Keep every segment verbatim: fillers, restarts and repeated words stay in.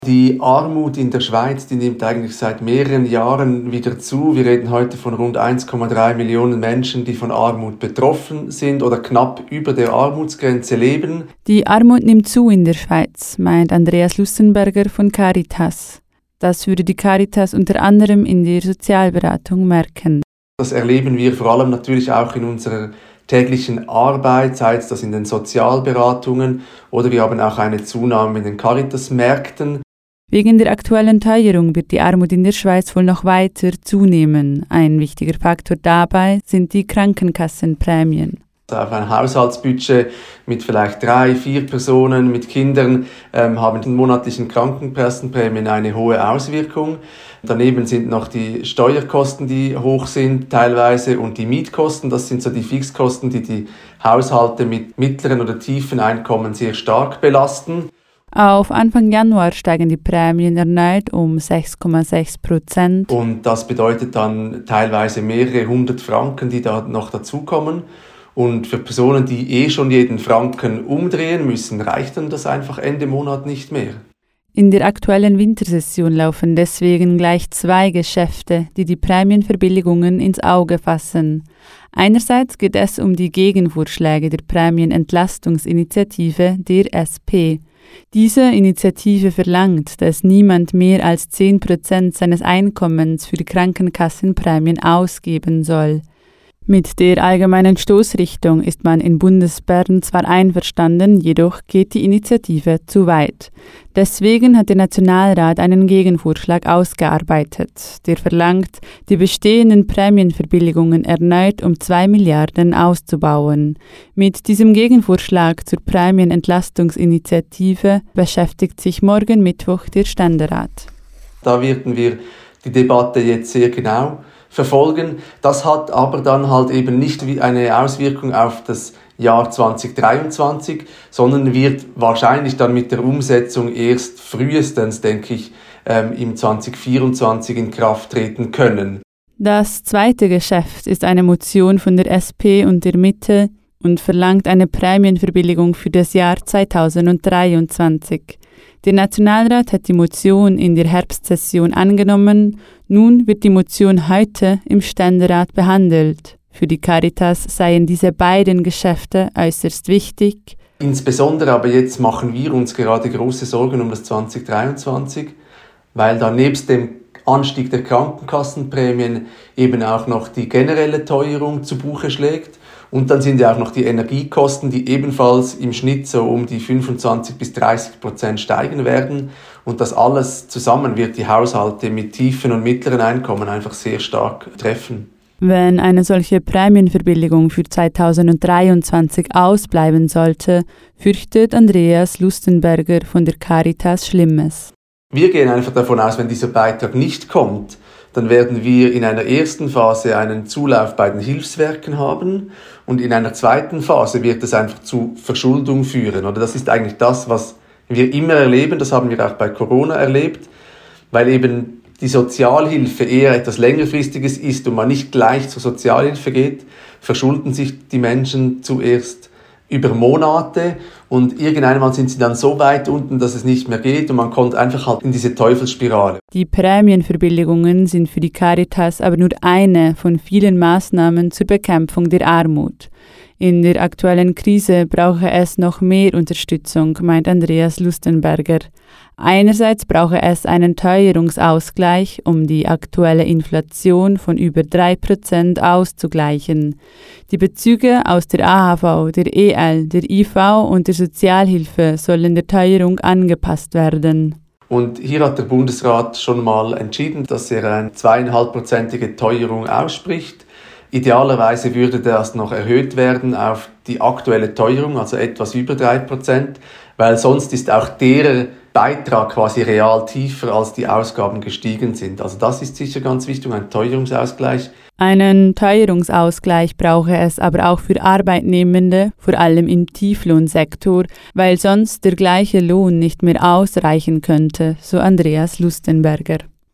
Die Armut in der Schweiz, die nimmt eigentlich seit mehreren Jahren wieder zu. Wir reden heute von rund eins Komma drei Millionen Menschen, die von Armut betroffen sind oder knapp über der Armutsgrenze leben. Die Armut nimmt zu in der Schweiz, meint Andreas Lustenberger von Caritas. Das würde die Caritas unter anderem in der Sozialberatung merken. Das erleben wir vor allem natürlich auch in unserer täglichen Arbeit, sei es das in den Sozialberatungen oder wir haben auch eine Zunahme in den Caritas-Märkten. Wegen der aktuellen Teuerung wird die Armut in der Schweiz wohl noch weiter zunehmen. Ein wichtiger Faktor dabei sind die Krankenkassenprämien. Auf ein Haushaltsbudget mit vielleicht drei, vier Personen mit Kindern ähm, haben die monatlichen Krankenkassenprämien eine hohe Auswirkung. Daneben sind noch die Steuerkosten, die hoch sind teilweise und die Mietkosten. Das sind so die Fixkosten, die die Haushalte mit mittleren oder tiefen Einkommen sehr stark belasten. Auf Anfang Januar steigen die Prämien erneut um sechs Komma sechs Prozent. Und das bedeutet dann teilweise mehrere hundert Franken, die da noch dazukommen. Und für Personen, die eh schon jeden Franken umdrehen müssen, reicht dann das einfach Ende Monat nicht mehr. In der aktuellen Wintersession laufen deswegen gleich zwei Geschäfte, die die Prämienverbilligungen ins Auge fassen. Einerseits geht es um die Gegenvorschläge der Prämienentlastungsinitiative, der S P. Diese Initiative verlangt, dass niemand mehr als zehn Prozent seines Einkommens für die Krankenkassenprämien ausgeben soll. Mit der allgemeinen Stoßrichtung ist man in Bundesbern zwar einverstanden, jedoch geht die Initiative zu weit. Deswegen hat der Nationalrat einen Gegenvorschlag ausgearbeitet, der verlangt, die bestehenden Prämienverbilligungen erneut um zwei Milliarden auszubauen. Mit diesem Gegenvorschlag zur Prämienentlastungsinitiative beschäftigt sich morgen Mittwoch der Ständerat. Da werden wir die Debatte jetzt sehr genau verfolgen. Das hat aber dann halt eben nicht wie eine Auswirkung auf das Jahr zwanzig dreiundzwanzig, sondern wird wahrscheinlich dann mit der Umsetzung erst frühestens, denke ich, ähm, im zwanzig vierundzwanzig in Kraft treten können. Das zweite Geschäft ist eine Motion von der S P und der Mitte und verlangt eine Prämienverbilligung für das Jahr zweitausenddreiundzwanzig. Der Nationalrat hat die Motion in der Herbstsession angenommen. Nun wird die Motion heute im Ständerat behandelt. Für die Caritas seien diese beiden Geschäfte äußerst wichtig. Insbesondere aber jetzt machen wir uns gerade große Sorgen um das zwanzig dreiundzwanzig, weil da nebst dem Anstieg der Krankenkassenprämien eben auch noch die generelle Teuerung zu Buche schlägt. Und dann sind ja auch noch die Energiekosten, die ebenfalls im Schnitt so um die fünfundzwanzig bis dreißig Prozent steigen werden. Und das alles zusammen wird die Haushalte mit tiefen und mittleren Einkommen einfach sehr stark treffen. Wenn eine solche Prämienverbilligung für zweitausenddreiundzwanzig ausbleiben sollte, fürchtet Andreas Lustenberger von der Caritas Schlimmes. Wir gehen einfach davon aus, wenn dieser Beitrag nicht kommt, dann werden wir in einer ersten Phase einen Zulauf bei den Hilfswerken haben und in einer zweiten Phase wird es einfach zu Verschuldung führen. Oder das ist eigentlich das, was wir immer erleben, das haben wir auch bei Corona erlebt, weil eben die Sozialhilfe eher etwas längerfristiges ist und man nicht gleich zur Sozialhilfe geht, verschulden sich die Menschen zuerst über Monate und irgendwann sind sie dann so weit unten, dass es nicht mehr geht und man kommt einfach halt in diese Teufelsspirale. Die Prämienverbilligungen sind für die Caritas aber nur eine von vielen Maßnahmen zur Bekämpfung der Armut. In der aktuellen Krise brauche es noch mehr Unterstützung, meint Andreas Lustenberger. Einerseits brauche es einen Teuerungsausgleich, um die aktuelle Inflation von über drei Prozent auszugleichen. Die Bezüge aus der A H V, der E L, der I V und der Sozialhilfe sollen der Teuerung angepasst werden. Und hier hat der Bundesrat schon mal entschieden, dass er eine zweieinhalbprozentige Teuerung ausspricht. Idealerweise würde das noch erhöht werden auf die aktuelle Teuerung, also etwas über drei Prozent, weil sonst ist auch der Beitrag quasi real tiefer, als die Ausgaben gestiegen sind. Also das ist sicher ganz wichtig, ein Teuerungsausgleich. Einen Teuerungsausgleich brauche es aber auch für Arbeitnehmende, vor allem im Tieflohnsektor, weil sonst der gleiche Lohn nicht mehr ausreichen könnte, so Andreas Lustenberger.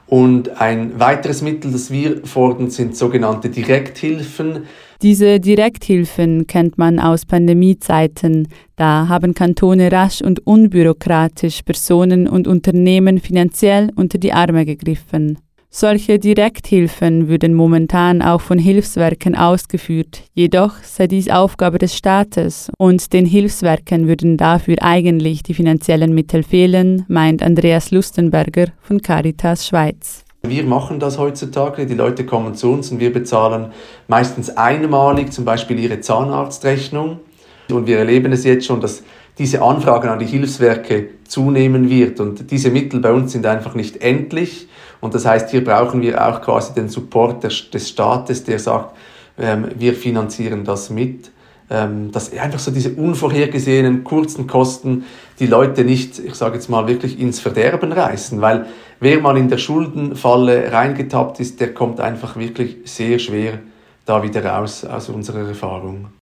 Und ein weiteres Mittel, das wir fordern, sind sogenannte Direkthilfen. Diese Direkthilfen kennt man aus Pandemiezeiten. Da haben Kantone rasch und unbürokratisch Personen und Unternehmen finanziell unter die Arme gegriffen. Solche Direkthilfen würden momentan auch von Hilfswerken ausgeführt, jedoch sei dies Aufgabe des Staates und den Hilfswerken würden dafür eigentlich die finanziellen Mittel fehlen, meint Andreas Lustenberger von Caritas Schweiz. Wir machen das heutzutage, die Leute kommen zu uns und wir bezahlen meistens einmalig zum Beispiel ihre Zahnarztrechnung und wir erleben es jetzt schon, dass diese Anfragen an die Hilfswerke zunehmen wird und diese Mittel bei uns sind einfach nicht endlich und das heißt, hier brauchen wir auch quasi den Support des Staates, der sagt, ähm, wir finanzieren das mit. Ähm, dass einfach so diese unvorhergesehenen kurzen Kosten die Leute nicht, ich sage jetzt mal, wirklich ins Verderben reißen, weil wer mal in der Schuldenfalle reingetappt ist, der kommt einfach wirklich sehr schwer da wieder raus aus unserer Erfahrung.